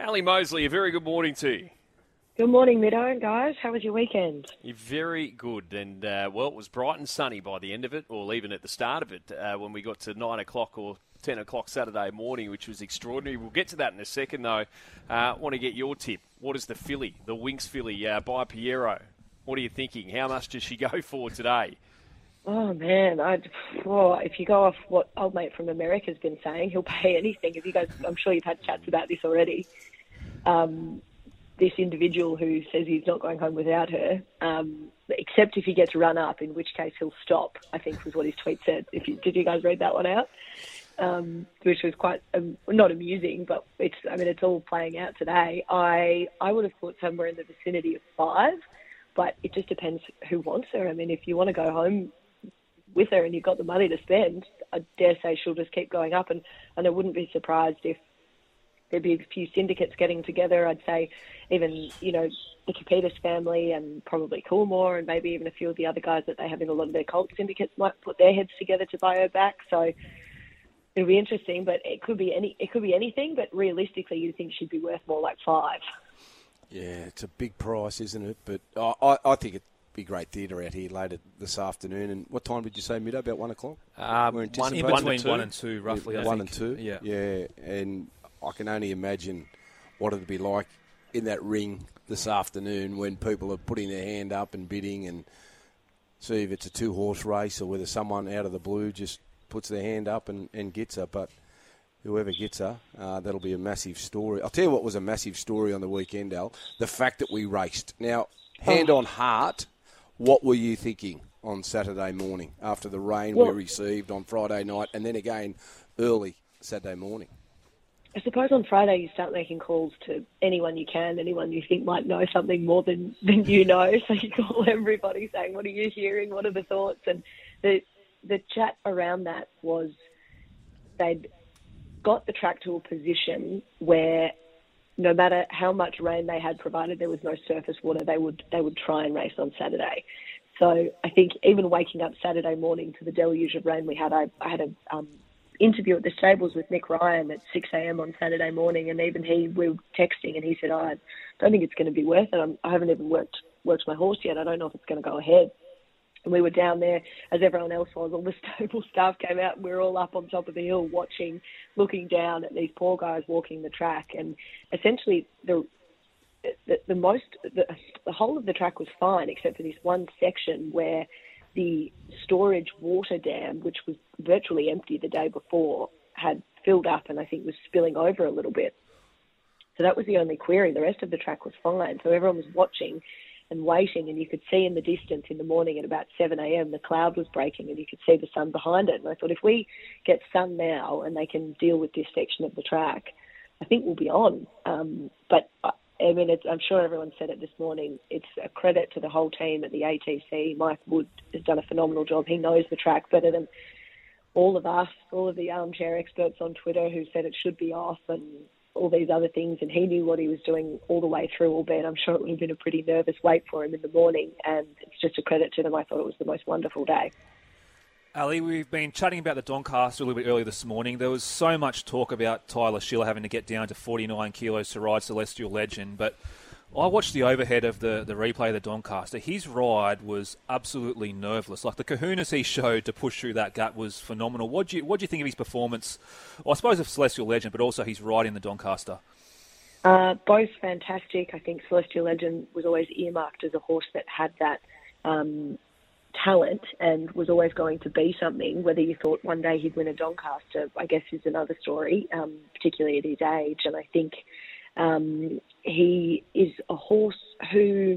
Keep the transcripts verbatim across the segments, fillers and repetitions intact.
Ali Mosley, a very good morning to you. Good morning, Mido, guys. How was your weekend? You're very good. And, uh, well, it was bright and sunny by the end of it, or even at the start of it, uh, when we got to nine o'clock or ten o'clock Saturday morning, which was extraordinary. We'll get to that in a second, though. I uh, want to get your tip. What is the filly, the Winx filly uh, by Piero? What are you thinking? How much does she go for today? Oh, man. I'd, oh, if you go off what old mate from America's been saying, he'll pay anything. If you guys, I'm sure you've had chats about this already. Um... this individual who says he's not going home without her, um, except if he gets run up, in which case he'll stop, I think was what his tweet said. If you, did you guys read that one out? Um, which was quite, um, not amusing, but it's, I mean, it's all playing out today. I, I would have thought somewhere in the vicinity of five, but it just depends who wants her. I mean, if you want to go home with her and you've got the money to spend, I dare say she'll just keep going up, and, and I wouldn't be surprised if there'd be a few syndicates getting together. I'd say even, you know, the Capitas family and probably Coolmore and maybe even a few of the other guys that they have in a lot of their cult syndicates might put their heads together to buy her back. So it'll be interesting, but it could be any, it could be anything, but realistically you think she'd be worth more like five. Yeah, it's a big price, isn't it? But I, I, I think it'd be great theatre out here later this afternoon. And what time did you say, Mido? About one o'clock? Um, We're one, in between one and two, roughly, yeah, I One think. and two? Yeah. Yeah, and I can only imagine what it'd be like in that ring this afternoon when people are putting their hand up and bidding, and see if it's a two-horse race or whether someone out of the blue just puts their hand up and, and gets her. But whoever gets her, uh, that'll be a massive story. I'll tell you what was a massive story on the weekend, Al, the fact that we raced. Now, hand Oh. on heart, what were you thinking on Saturday morning after the rain Well, we received on Friday night and then again early Saturday morning? I suppose on Friday you start making calls to anyone you can, anyone you think might know something more than, than you know. So you call everybody saying, what are you hearing? What are the thoughts? And the the chat around that was they'd got the track to a position where no matter how much rain they had, provided there was no surface water, they would they would try and race on Saturday. So I think even waking up Saturday morning to the deluge of rain we had, I, I had a um, interview at the stables with Nick Ryan at six a.m. on Saturday morning, and even he, we were texting, and he said, oh, I don't think it's going to be worth it. I'm, I haven't even worked worked my horse yet. I don't know if it's going to go ahead. And we were down there, as everyone else was. All the stable staff came out, and we were all up on top of the hill watching, looking down at these poor guys walking the track. And essentially, the the, the most, the, the whole of the track was fine, except for this one section where the storage water dam, which was virtually empty the day before, had filled up and I think was spilling over a little bit. So that was the only query. The rest of the track was fine. So everyone was watching and waiting, and you could see in the distance in the morning at about seven a.m. the cloud was breaking and you could see the sun behind it. And I thought, if we get sun now and they can deal with this section of the track, I think we'll be on. Um, but I mean, it's, I'm sure everyone said it this morning. It's a credit to the whole team at the A T C. Mike Wood has done a phenomenal job. He knows the track better than all of us, all of the armchair experts on Twitter who said it should be off and all these other things. And he knew what he was doing all the way through, albeit I'm sure it would have been a pretty nervous wait for him in the morning. And it's just a credit to them. I thought it was the most wonderful day. Ali, we've been chatting about the Doncaster a little bit earlier this morning. There was so much talk about Tyler Schiller having to get down to forty-nine kilos to ride Celestial Legend, but I watched the overhead of the, the replay of the Doncaster. His ride was absolutely nerveless. Like, the kahunas he showed to push through that gap was phenomenal. What do you what do you think of his performance? Well, I suppose of Celestial Legend, but also his ride in the Doncaster. Uh, both fantastic. I think Celestial Legend was always earmarked as a horse that had that um, talent and was always going to be something. Whether you thought one day he'd win a Doncaster, I guess, is another story, um, particularly at his age. And I think um, he is a horse who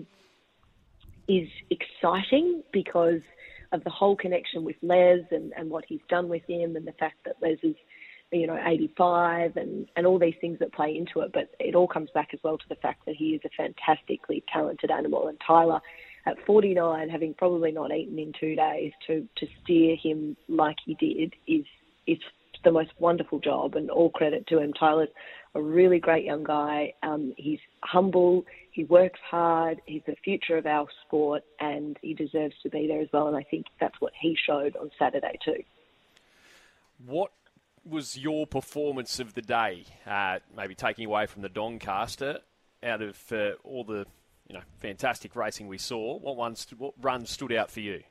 is exciting because of the whole connection with Les and, and what he's done with him, and the fact that Les is, you know, eighty-five and, and all these things that play into it. But it all comes back as well to the fact that he is a fantastically talented animal. And Tyler, at forty-nine, having probably not eaten in two days, to, to steer him like he did is is the most wonderful job, and all credit to him. Tyler's a really great young guy. Um, he's humble, he works hard, he's the future of our sport, and he deserves to be there as well. And I think that's what he showed on Saturday too. What was your performance of the day? Uh, maybe taking away from the Doncaster, out of uh, all the you know fantastic racing we saw, what one st- what run stood out for you?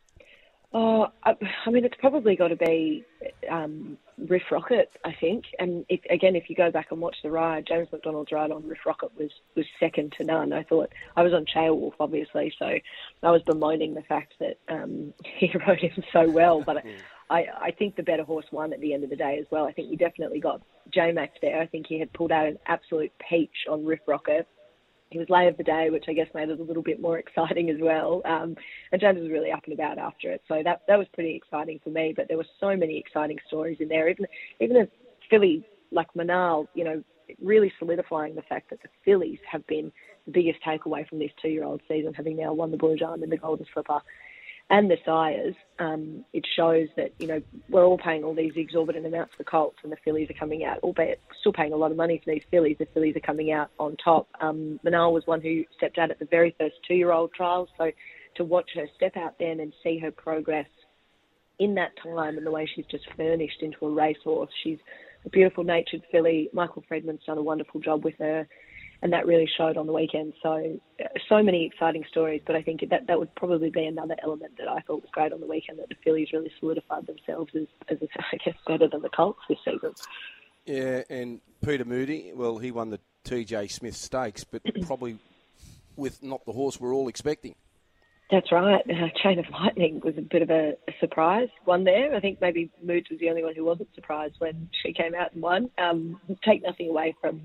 Oh, I, I mean, it's probably got to be um, Riff Rocket, I think. And if, again, if you go back and watch the ride, James McDonald's ride on Riff Rocket was, was second to none. I thought I was on Chaelwolf, obviously, so I was bemoaning the fact that um, he rode him so well. But I, I think the better horse won at the end of the day as well. I think we definitely got J-Max there. I think he had pulled out an absolute peach on Riff Rocket. He was lay of the day, which I guess made it a little bit more exciting as well. Um, and James was really up and about after it. So that that was pretty exciting for me. But there were so many exciting stories in there. Even even a filly like Manal, you know, really solidifying the fact that the fillies have been the biggest takeaway from this two-year-old season, having now won the Bullage Arm and the Golden Slipper and the sires. Um, it shows that, you know, we're all paying all these exorbitant amounts for colts and the fillies are coming out, albeit still paying a lot of money for these fillies. The fillies are coming out on top. Um, Manal was one who stepped out at the very first two-year-old trials, so to watch her step out then and see her progress in that time and the way she's just furnished into a racehorse. She's a beautiful natured filly. Michael Friedman's done a wonderful job with her, and that really showed on the weekend. So, so many exciting stories, but I think that that would probably be another element that I thought was great on the weekend, that the fillies really solidified themselves as, as I guess, better than the colts this season. Yeah, and Peter Moody, well, he won the T J Smith Stakes, but probably with not the horse we're all expecting. That's right. Uh, Chain of Lightning was a bit of a, a surprise one there. I think maybe Moods was the only one who wasn't surprised when she came out and won. Um, take nothing away from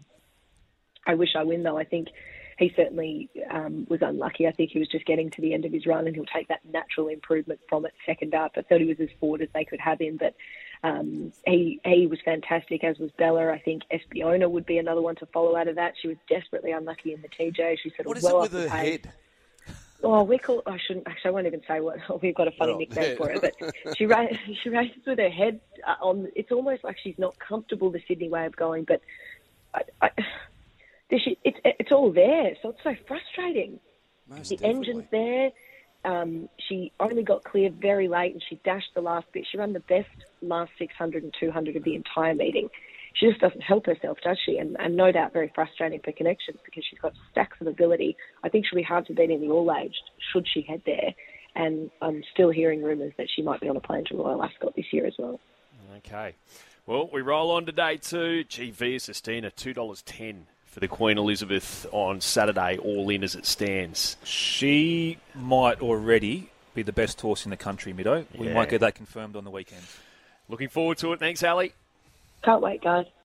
I Wish I Win, though. I think he certainly um, was unlucky. I think he was just getting to the end of his run, and he'll take that natural improvement from it second up. I thought he was as forward as they could have him, but um, he he was fantastic, as was Bella. I think Espiona would be another one to follow out of that. She was desperately unlucky in the T J. She said, what is well it with her head? Oh, we call. I shouldn't. Actually, I won't even say what. We've got a funny Oh, nickname yeah. for her, but she ra- she races with her head uh, on. It's almost like she's not comfortable the Sydney way of going, but I, I, this, it's it's all there, so it's so frustrating. Most the definitely. engine's there. Um, she only got clear very late, and she dashed the last bit. She ran the best last six hundred and two hundred of the entire meeting. She just doesn't help herself, does she? And, and no doubt very frustrating for Connections, because she's got stacks of ability. I think she'll be hard to beat in the all-aged should she head there. And I'm still hearing rumours that she might be on a plane to Royal Ascot this year as well. Okay. Well, we roll on to day two. G V Sistina, two dollars ten for the Queen Elizabeth on Saturday, all in as it stands. She might already be the best horse in the country, Middo. We Yeah. might get that confirmed on the weekend. Looking forward to it. Thanks, Ali. Can't wait, guys.